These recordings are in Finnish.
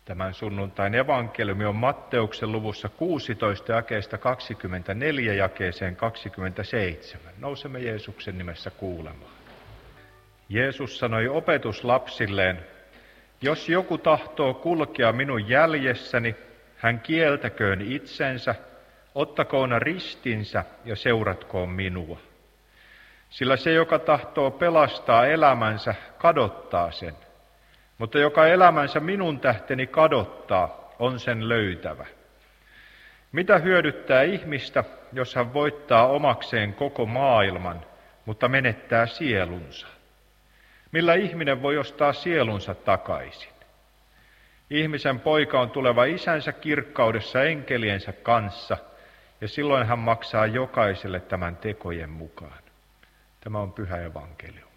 Tämän sunnuntain evankeliumi on Matteuksen luvussa 16 jakeesta 24 jakeeseen 27. Nousemme Jeesuksen nimessä kuulemaan. Jeesus sanoi opetuslapsilleen, jos joku tahtoo kulkea minun jäljessäni, hän kieltäköön itsensä, ottakoon ristinsä ja seuratkoon minua. Sillä se, joka tahtoo pelastaa elämänsä, kadottaa sen. Mutta joka elämänsä minun tähteni kadottaa, on sen löytävä. Mitä hyödyttää ihmistä, jos hän voittaa omakseen koko maailman, mutta menettää sielunsa? Millä ihminen voi ostaa sielunsa takaisin? Ihmisen poika on tuleva isänsä kirkkaudessa enkeliensä kanssa, ja silloin hän maksaa jokaiselle tämän tekojen mukaan. Tämä on pyhä evankeliumi.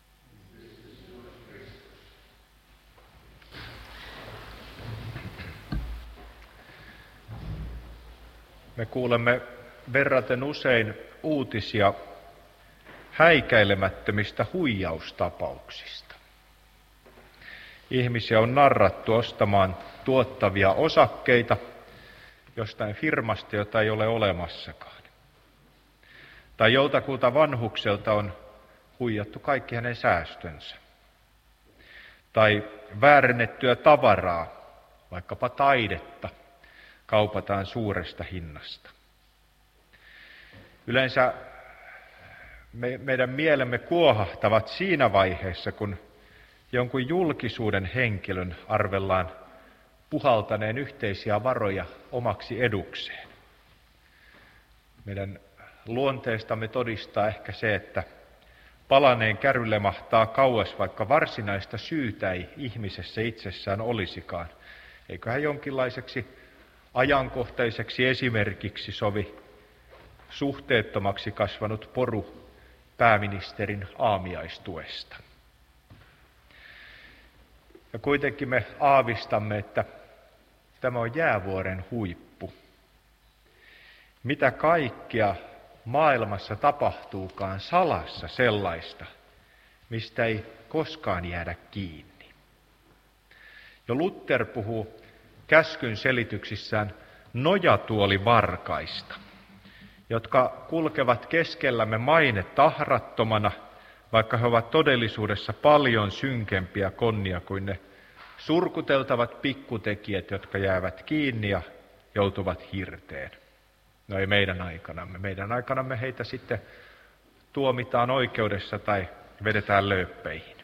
Me kuulemme verraten usein uutisia häikäilemättömistä huijaustapauksista. Ihmisiä on narrattu ostamaan tuottavia osakkeita jostain firmasta, jota ei ole olemassakaan. Tai joltakulta vanhukselta on huijattu kaikki hänen säästönsä. Tai väärennettyä tavaraa, vaikkapa taidetta, kaupataan suuresta hinnasta. Yleensä meidän mielemme kuohahtavat siinä vaiheessa, kun jonkun julkisuuden henkilön arvellaan puhaltaneen yhteisiä varoja omaksi edukseen. Meidän luonteestamme todistaa ehkä se, että palaneen kärrylle mahtaa kauas, vaikka varsinaista syytä ei ihmisessä itsessään olisikaan. Eiköhän jonkinlaiseksi ajankohtaiseksi esimerkiksi sovi suhteettomaksi kasvanut poru pääministerin aamiaistuesta. Ja kuitenkin me aavistamme, että tämä on jäävuoren huippu. Mitä kaikkea maailmassa tapahtuukaan salassa sellaista, mistä ei koskaan jäädä kiinni. Jo Luther puhuu käskyn selityksissään nojatuolivarkaista, jotka kulkevat keskellämme maine tahrattomana, vaikka he ovat todellisuudessa paljon synkempiä konnia kuin ne surkuteltavat pikkutekijät, jotka jäävät kiinni ja joutuvat hirteen. No ei meidän aikanamme. Meidän aikanamme heitä sitten tuomitaan oikeudessa tai vedetään lööppeihin.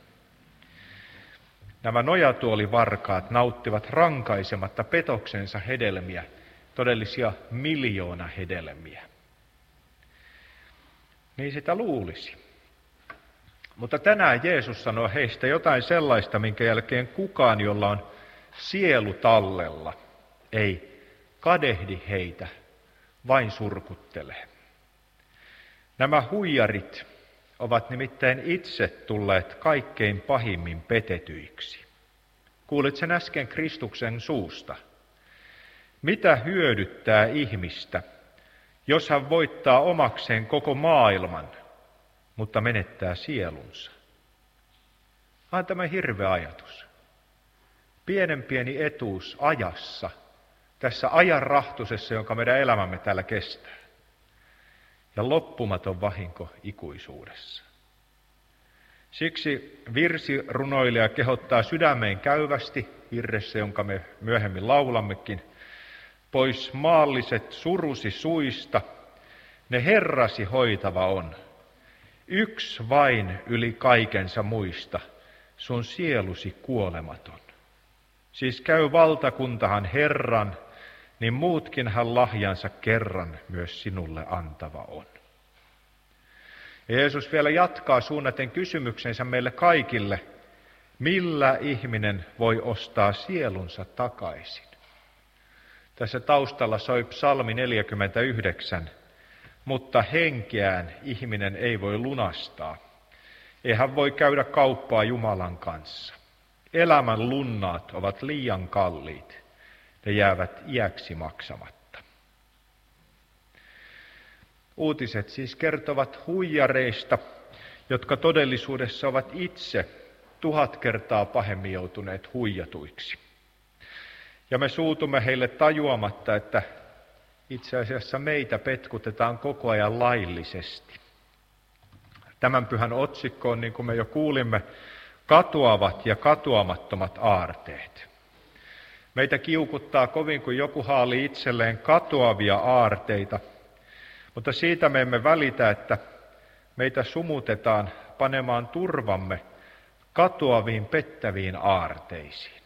Nämä nojatuolivarkaat nauttivat rankaisematta petoksensa hedelmiä, todellisia miljoonahedelmiä. Niin sitä luulisi. Mutta tänään Jeesus sanoo heistä jotain sellaista, minkä jälkeen kukaan, jolla on sielu tallella, ei kadehdi heitä, vain surkuttelee. Nämä huijarit ovat nimittäin itse tulleet kaikkein pahimmin petetyiksi. Kuulit sen äsken Kristuksen suusta. Mitä hyödyttää ihmistä, jos hän voittaa omakseen koko maailman, mutta menettää sielunsa? On tämä hirveä ajatus. Pieni etuus ajassa, tässä ajan rahtusessa, jonka meidän elämämme täällä kestää. Ja loppumaton vahinko ikuisuudessa. Siksi virsirunoilija kehottaa sydämeen käyvästi virressä, jonka me myöhemmin laulammekin, pois maalliset surusi suista, ne Herrasi hoitava on. Yksi vain yli kaikensa muista, sun sielusi kuolematon. Siis käy valtakuntahan Herran, niin muutkin hän lahjansa kerran myös sinulle antava on. Ja Jeesus vielä jatkaa suunnaten kysymyksensä meille kaikille, millä ihminen voi ostaa sielunsa takaisin. Tässä taustalla soi psalmi 49, mutta henkeään ihminen ei voi lunastaa. Ei hän voi käydä kauppaa Jumalan kanssa. Elämän lunnaat ovat liian kalliit. Ne jäävät iäksi maksamatta. Uutiset siis kertovat huijareista, jotka todellisuudessa ovat itse 1000 kertaa pahemmin joutuneet huijatuiksi. Ja me suutumme heille tajuamatta, että itse asiassa meitä petkutetaan koko ajan laillisesti. Tämän pyhän otsikko on, niin kuin me jo kuulimme, katoavat ja katoamattomat aarteet. Meitä kiukuttaa kovin, kun joku haalii itselleen katoavia aarteita, mutta siitä me emme välitä, että meitä sumutetaan panemaan turvamme katoaviin pettäviin aarteisiin.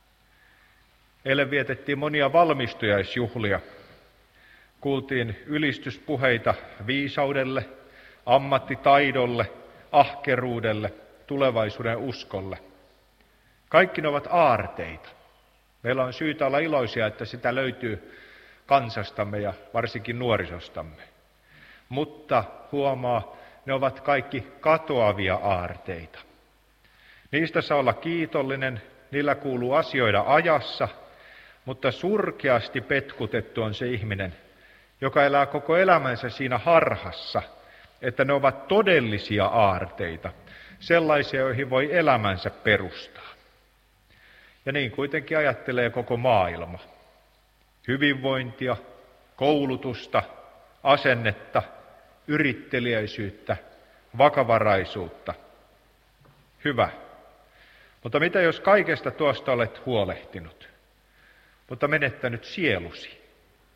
Eilen vietettiin monia valmistujaisjuhlia. Kuultiin ylistyspuheita viisaudelle, ammattitaidolle, ahkeruudelle, tulevaisuuden uskolle. Kaikki ne ovat aarteita. Meillä on syytä olla iloisia, että sitä löytyy kansastamme ja varsinkin nuorisostamme. Mutta huomaa, ne ovat kaikki katoavia aarteita. Niistä saa olla kiitollinen, niillä kuuluu asioida ajassa, mutta surkeasti petkutettu on se ihminen, joka elää koko elämänsä siinä harhassa, että ne ovat todellisia aarteita, sellaisia, joihin voi elämänsä perustaa. Ja niin kuitenkin ajattelee koko maailma. Hyvinvointia, koulutusta, asennetta, yritteliäisyyttä, vakavaraisuutta. Hyvä. Mutta mitä jos kaikesta tuosta olet huolehtinut, mutta menettänyt sielusi?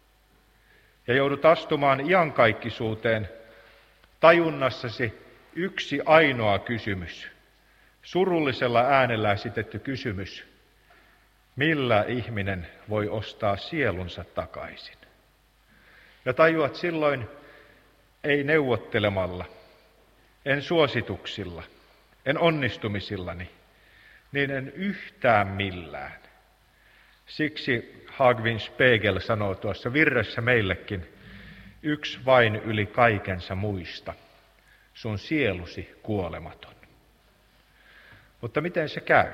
Ja joudut astumaan iankaikkisuuteen tajunnassasi yksi ainoa kysymys, surullisella äänellä esitetty kysymys: millä ihminen voi ostaa sielunsa takaisin? Ja tajuat silloin, ei neuvottelemalla, en suosituksilla, en onnistumisillani, niin en yhtään millään. Siksi Hagvin Spiegel sanoo tuossa virressä meillekin: yksi vain yli kaikensa muista, sun sielusi kuolematon. Mutta miten se käy?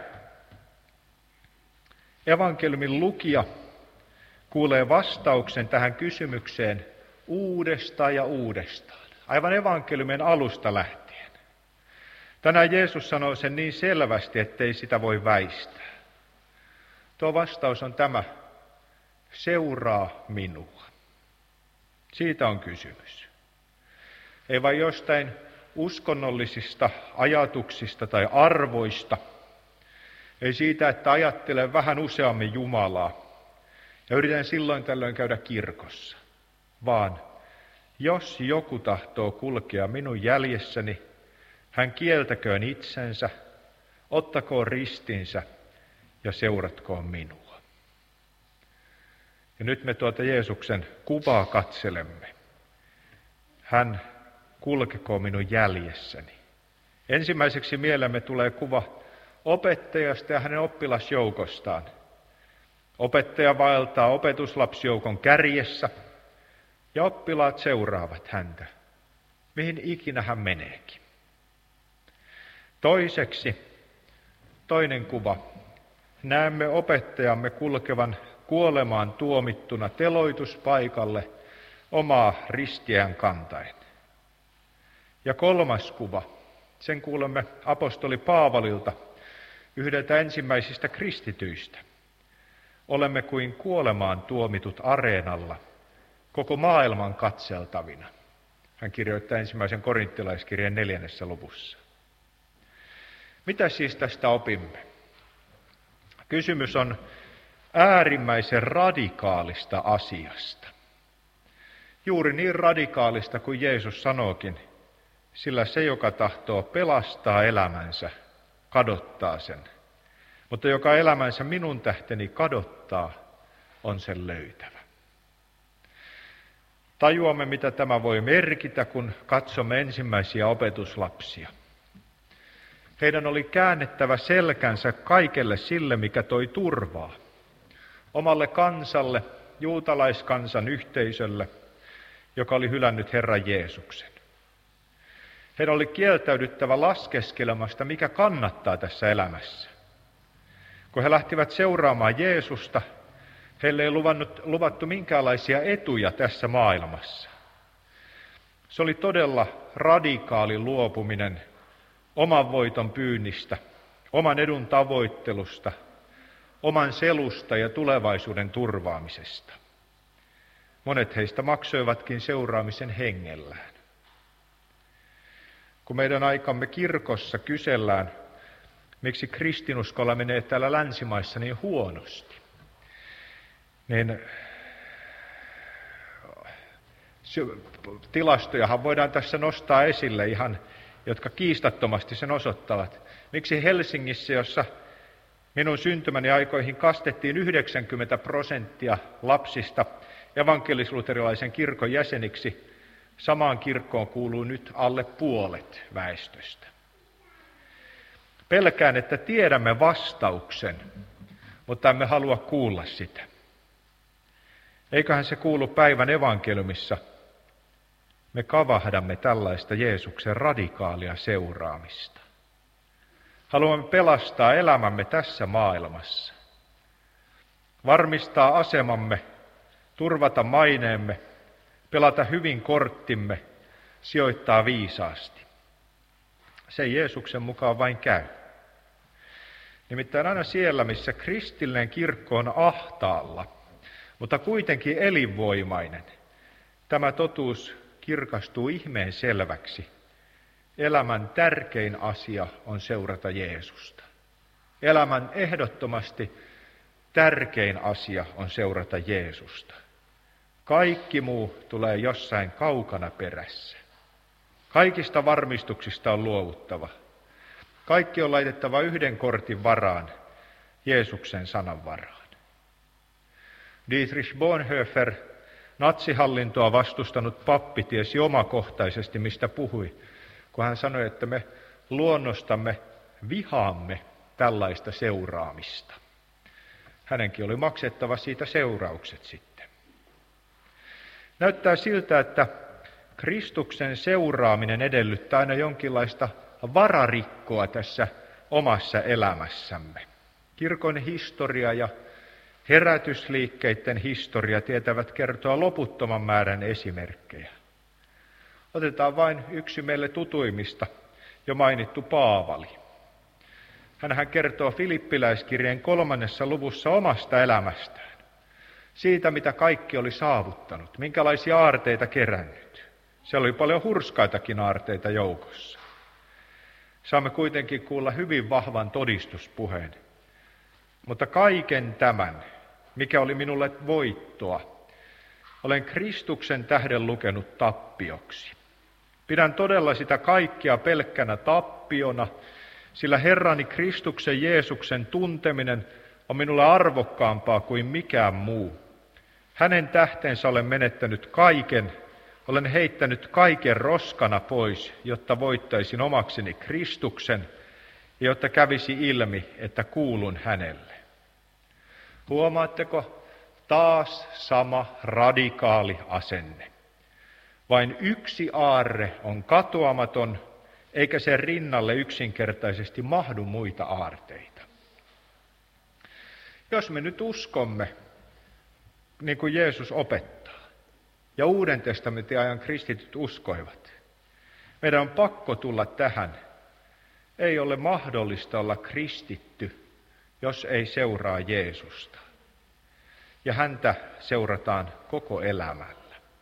Evankeliumin lukija kuulee vastauksen tähän kysymykseen uudestaan ja uudestaan, aivan evankeliumin alusta lähtien. Tänään Jeesus sanoo sen niin selvästi, ettei sitä voi väistää. Tuo vastaus on tämä: seuraa minua. Siitä on kysymys. Ei vain jostain uskonnollisista ajatuksista tai arvoista, ei siitä, että ajattelen vähän useammin Jumalaa ja yritän silloin tällöin käydä kirkossa, vaan jos joku tahtoo kulkea minun jäljessäni, hän kieltäköön itsensä, ottakoon ristinsä ja seuratkoon minua. Ja nyt me tuota Jeesuksen kuvaa katselemme. Hän kulkekoon minun jäljessäni. Ensimmäiseksi mielemme tulee kuva opettajasta ja hänen oppilasjoukostaan. Opettaja vaeltaa opetuslapsijoukon kärjessä ja oppilaat seuraavat häntä, mihin ikinä hän meneekin. Toiseksi, toinen kuva. Näemme opettajamme kulkevan kuolemaan tuomittuna teloituspaikalle omaa ristiään kantaen. Ja kolmas kuva, sen kuulemme apostoli Paavalilta, yhdeltä ensimmäisistä kristityistä. Olemme kuin kuolemaan tuomitut areenalla, koko maailman katseltavina. Hän kirjoittaa ensimmäisen korinttilaiskirjeen 4. luvussa. Mitä siis tästä opimme? Kysymys on äärimmäisen radikaalista asiasta. Juuri niin radikaalista kuin Jeesus sanookin, sillä se, joka tahtoo pelastaa elämänsä, kadottaa sen. Mutta joka elämänsä minun tähteni kadottaa, on sen löytävä. Tajuamme, mitä tämä voi merkitä, kun katsomme ensimmäisiä opetuslapsia. Heidän oli käännettävä selkänsä kaikelle sille, mikä toi turvaa. Omalle kansalle, juutalaiskansan yhteisölle, joka oli hylännyt Herran Jeesuksen. Heidän oli kieltäydyttävä laskeskelemasta, mikä kannattaa tässä elämässä. Kun he lähtivät seuraamaan Jeesusta, heille ei luvattu minkäänlaisia etuja tässä maailmassa. Se oli todella radikaali luopuminen oman voiton pyynnistä, oman edun tavoittelusta, oman selusta ja tulevaisuuden turvaamisesta. Monet heistä maksoivatkin seuraamisen hengellään. Kun meidän aikamme kirkossa kysellään, miksi kristinuskolla menee täällä länsimaissa niin huonosti, niin tilastojahan voidaan tässä nostaa esille ihan, jotka kiistattomasti sen osoittavat. Miksi Helsingissä, jossa minun syntymäni aikoihin kastettiin 90% lapsista evankelis-luterilaisen kirkon jäseniksi, samaan kirkkoon kuuluu nyt alle puolet väestöstä. Pelkään, että tiedämme vastauksen, mutta emme halua kuulla sitä. Eiköhän se kuulu päivän evankeliumissa. Me kavahdamme tällaista Jeesuksen radikaalia seuraamista. Haluamme pelastaa elämämme tässä maailmassa, varmistaa asemamme, turvata maineemme, pelata hyvin korttimme, sijoittaa viisaasti. Se ei Jeesuksen mukaan vain käy. Nimittäin aina siellä, missä kristillinen kirkko on ahtaalla, mutta kuitenkin elinvoimainen, tämä totuus kirkastuu ihmeen selväksi. Elämän tärkein asia on seurata Jeesusta. Elämän ehdottomasti tärkein asia on seurata Jeesusta. Kaikki muu tulee jossain kaukana perässä. Kaikista varmistuksista on luovuttava. Kaikki on laitettava yhden kortin varaan, Jeesuksen sanan varaan. Dietrich Bonhoeffer, natsihallintoa vastustanut pappi, tiesi omakohtaisesti, mistä puhui, kun hän sanoi, että me luonnostamme vihaamme tällaista seuraamista. Hänenkin oli maksettava siitä seuraukset sitten. Näyttää siltä, että Kristuksen seuraaminen edellyttää aina jonkinlaista vararikkoa tässä omassa elämässämme. Kirkon historia ja herätysliikkeiden historia tietävät kertoa loputtoman määrän esimerkkejä. Otetaan vain yksi meille tutuimmista, jo mainittu Paavali. Hänhän kertoo Filippiläiskirjeen 3. luvussa omasta elämästään. Siitä, mitä kaikki oli saavuttanut, minkälaisia aarteita kerännyt. Siellä oli paljon hurskaitakin aarteita joukossa. Saamme kuitenkin kuulla hyvin vahvan todistuspuheen. Mutta kaiken tämän, mikä oli minulle voittoa, olen Kristuksen tähden lukenut tappioksi. Pidän todella sitä kaikkia pelkkänä tappiona, sillä Herrani Kristuksen Jeesuksen tunteminen on minulle arvokkaampaa kuin mikään muu. Hänen tähtensä olen menettänyt kaiken, olen heittänyt kaiken roskana pois, jotta voittaisin omakseni Kristuksen ja jotta kävisi ilmi, että kuulun hänelle. Huomaatteko, taas sama radikaali asenne. Vain yksi aarre on katoamaton, eikä sen rinnalle yksinkertaisesti mahdu muita aarteita. Jos me nyt uskomme, niin kuin Jeesus opettaa, ja Uuden testamentin ajan kristityt uskoivat, meidän on pakko tulla tähän. Ei ole mahdollista olla kristitty, jos ei seuraa Jeesusta. Ja häntä seurataan koko elämällä.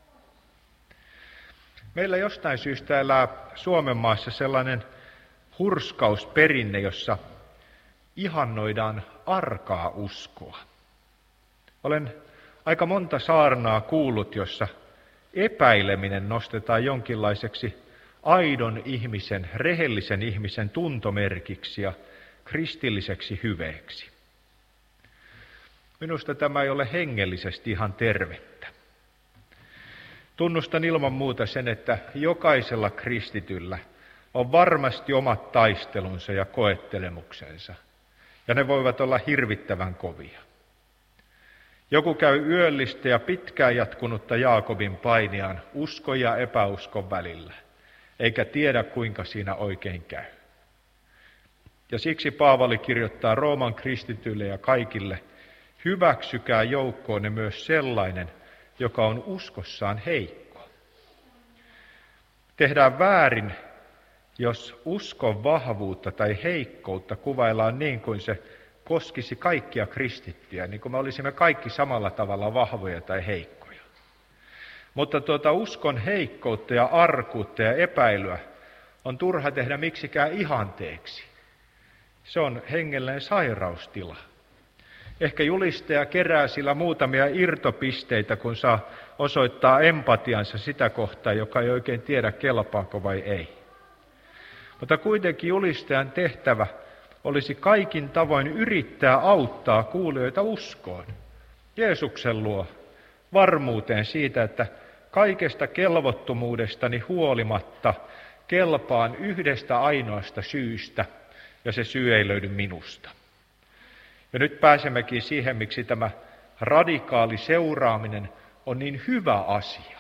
Meillä jostain syystä elää Suomen maassa sellainen hurskausperinne, jossa ihannoidaan arkaa uskoa. Olen aika monta saarnaa kuullut, jossa epäileminen nostetaan jonkinlaiseksi aidon ihmisen, rehellisen ihmisen tuntomerkiksi ja kristilliseksi hyveeksi. Minusta tämä ei ole hengellisesti ihan tervettä. Tunnustan ilman muuta sen, että jokaisella kristityllä on varmasti omat taistelunsa ja koettelemuksensa, ja ne voivat olla hirvittävän kovia. Joku käy yöllistä ja pitkään jatkunutta Jaakobin painiaan uskon ja epäuskon välillä, eikä tiedä kuinka siinä oikein käy. Ja siksi Paavali kirjoittaa Rooman kristityille ja kaikille, hyväksykää joukkoonne myös sellainen, joka on uskossaan heikko. Tehdään väärin, jos uskon vahvuutta tai heikkoutta kuvaillaan niin kuin se koskisi kaikkia kristittyjä, niin kuin me olisimme kaikki samalla tavalla vahvoja tai heikkoja. Mutta uskon heikkoutta ja arkuutta ja epäilyä on turha tehdä miksikään ihanteeksi. Se on hengellinen sairaustila. Ehkä julistaja kerää sillä muutamia irtopisteitä, kun saa osoittaa empatiansa sitä kohtaa, joka ei oikein tiedä, kelpaako vai ei. Mutta kuitenkin julistajan tehtävä olisi kaikin tavoin yrittää auttaa kuulijoita uskoon, Jeesuksen luo, varmuuteen siitä, että kaikesta kelvottomuudestani huolimatta kelpaan yhdestä ainoasta syystä, ja se syy ei löydy minusta. Ja nyt pääsemmekin siihen, miksi tämä radikaali seuraaminen on niin hyvä asia.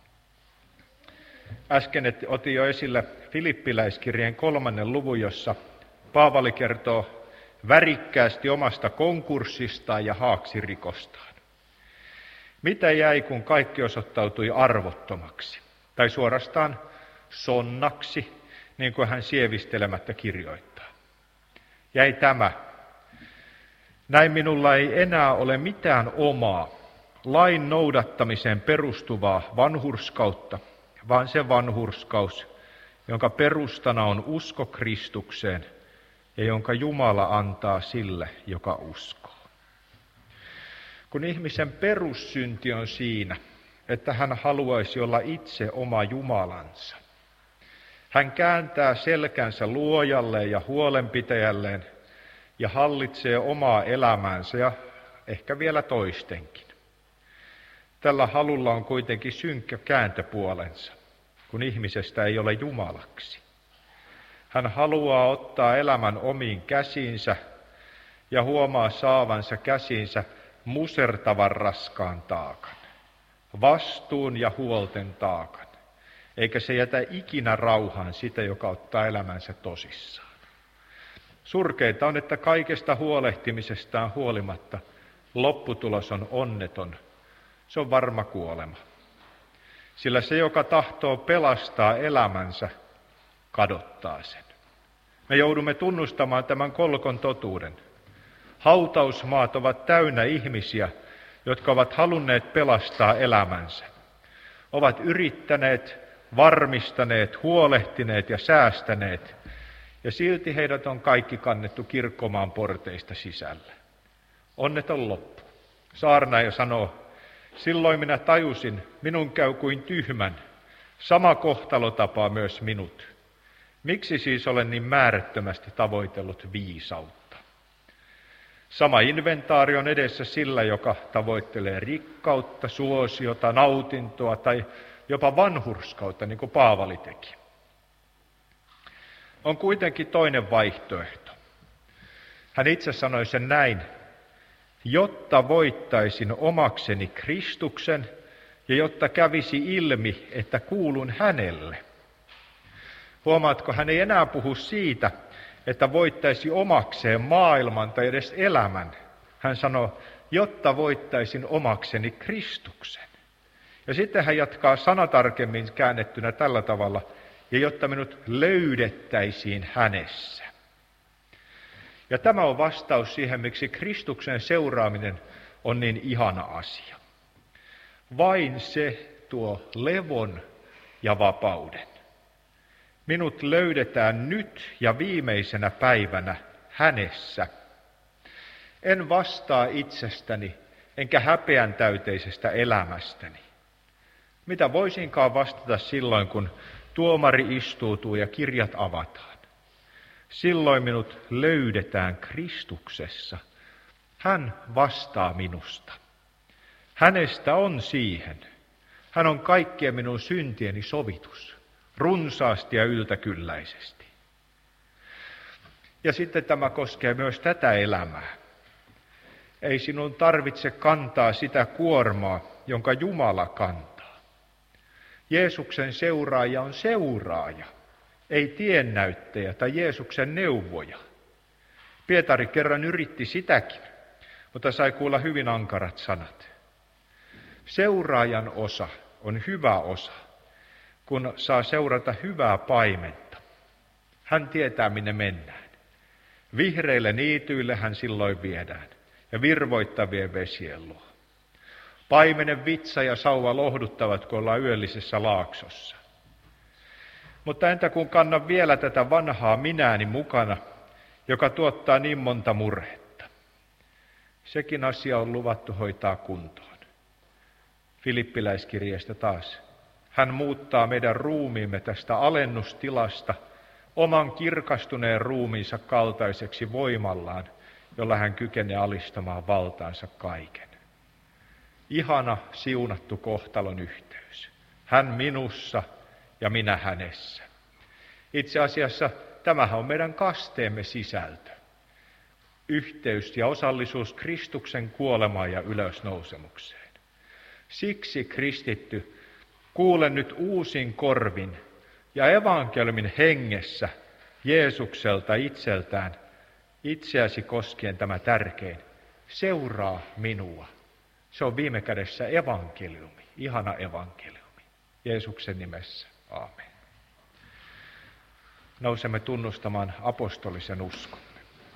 Äsken otin jo esille Filippiläiskirjeen 3. luvun, jossa Paavali kertoo värikkäästi omasta konkurssistaan ja haaksirikostaan. Mitä jäi, kun kaikki osoittautui arvottomaksi, tai suorastaan sonnaksi, niin kuin hän sievistelemättä kirjoittaa? Jäi tämä. Näin minulla ei enää ole mitään omaa, lain noudattamiseen perustuvaa vanhurskautta, vaan se vanhurskaus, jonka perustana on usko Kristukseen ja jonka Jumala antaa sille, joka uskoo. Kun ihmisen perussynti on siinä, että hän haluaisi olla itse oma Jumalansa, hän kääntää selkänsä luojalle ja huolenpitäjälleen ja hallitsee omaa elämäänsä ja ehkä vielä toistenkin. Tällä halulla on kuitenkin synkkä kääntöpuolensa, kun ihmisestä ei ole Jumalaksi. Hän haluaa ottaa elämän omiin käsiinsä ja huomaa saavansa käsiinsä musertavan raskaan taakan, vastuun ja huolten taakan, eikä se jätä ikinä rauhaan sitä, joka ottaa elämänsä tosissaan. Surkeinta on, että kaikesta huolehtimisestaan huolimatta lopputulos on onneton. Se on varma kuolema. Sillä se, joka tahtoo pelastaa elämänsä, kadottaa sen. Me joudumme tunnustamaan tämän kolkon totuuden. Hautausmaat ovat täynnä ihmisiä, jotka ovat halunneet pelastaa elämänsä. Ovat yrittäneet, varmistaneet, huolehtineet ja säästäneet, ja silti heidät on kaikki kannettu kirkkomaan porteista sisälle. Onneton loppu. Saarnaaja sanoo, silloin minä tajusin, minun käy kuin tyhmän, sama kohtalo tapaa myös minut. Miksi siis olen niin määrättömästi tavoitellut viisautta? Sama inventaari on edessä sillä, joka tavoittelee rikkautta, suosiota, nautintoa tai jopa vanhurskautta, niin kuin Paavali teki. On kuitenkin toinen vaihtoehto. Hän itse sanoi sen näin, jotta voittaisin omakseni Kristuksen ja jotta kävisi ilmi, että kuulun hänelle. Huomaatko, hän ei enää puhu siitä, että voittaisi omakseen maailman tai edes elämän. Hän sanoo, jotta voittaisin omakseni Kristuksen. Ja sitten hän jatkaa sanatarkemmin käännettynä tällä tavalla, ja jotta minut löydettäisiin hänessä. Ja tämä on vastaus siihen, miksi Kristuksen seuraaminen on niin ihana asia. Vain se tuo levon ja vapauden. Minut löydetään nyt ja viimeisenä päivänä hänessä. En vastaa itsestäni, enkä häpeän täyteisestä elämästäni. Mitä voisinkaan vastata silloin, kun tuomari istuutuu ja kirjat avataan? Silloin minut löydetään Kristuksessa. Hän vastaa minusta. Hänestä on siihen. Hän on kaikkien minun syntieni sovitus, runsaasti ja yltäkylläisesti. Ja sitten tämä koskee myös tätä elämää. Ei sinun tarvitse kantaa sitä kuormaa, jonka Jumala kantaa. Jeesuksen seuraaja on seuraaja, ei tiennäyttäjä tai Jeesuksen neuvoja. Pietari kerran yritti sitäkin, mutta sai kuulla hyvin ankarat sanat. Seuraajan osa on hyvä osa, kun saa seurata hyvää paimenta. Hän tietää, minne mennään. Vihreille niityille hän silloin viedään ja virvoittavien vesien luo. Paimenen vitsa ja sauva lohduttavat, kun ollaan yöllisessä laaksossa. Mutta entä kun kannan vielä tätä vanhaa minääni mukana, joka tuottaa niin monta murhetta? Sekin asia on luvattu hoitaa kuntoon. Filippiläiskirjeestä taas. Hän muuttaa meidän ruumiimme tästä alennustilasta oman kirkastuneen ruumiinsa kaltaiseksi voimallaan, jolla hän kykenee alistamaan valtaansa kaiken. Ihana, siunattu kohtalon yhteys. Hän minussa ja minä hänessä. Itse asiassa tämähän on meidän kasteemme sisältö. Yhteys ja osallisuus Kristuksen kuolemaan ja ylösnousemukseen. Siksi kristitty, kuule nyt uusin korvin ja evankeliumin hengessä Jeesukselta itseltään, itseäsi koskien tämä tärkein. Seuraa minua. Se on viime kädessä evankeliumi, ihana evankeliumi. Jeesuksen nimessä. Aamen. Nousemme tunnustamaan apostolisen uskomme.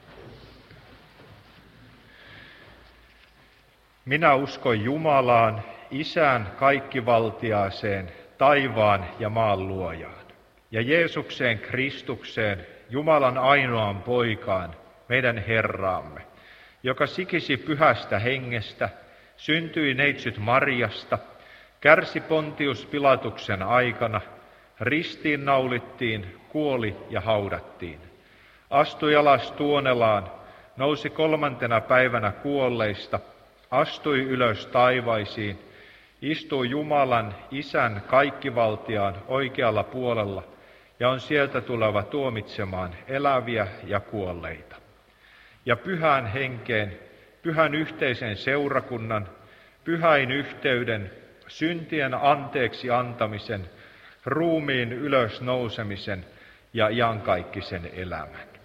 Minä uskon Jumalaan, Isään kaikkivaltiaaseen, taivaan ja maan luojaan, ja Jeesukseen Kristukseen, Jumalan ainoaan poikaan, meidän Herraamme, joka sikisi pyhästä hengestä, syntyi neitsyt Marjasta, kärsi Pontius Pilatuksen aikana, ristiin naulittiin, kuoli ja haudattiin. Astui alas Tuonelaan, nousi 3. päivänä kuolleista, astui ylös taivaisiin, istui Jumalan, Isän kaikkivaltiaan oikealla puolella ja on sieltä tuleva tuomitsemaan eläviä ja kuolleita. Ja pyhään henkeen, pyhän yhteisen seurakunnan, pyhäin yhteyden, syntien anteeksi antamisen, ruumiin ylösnousemisen ja iankaikkisen elämän.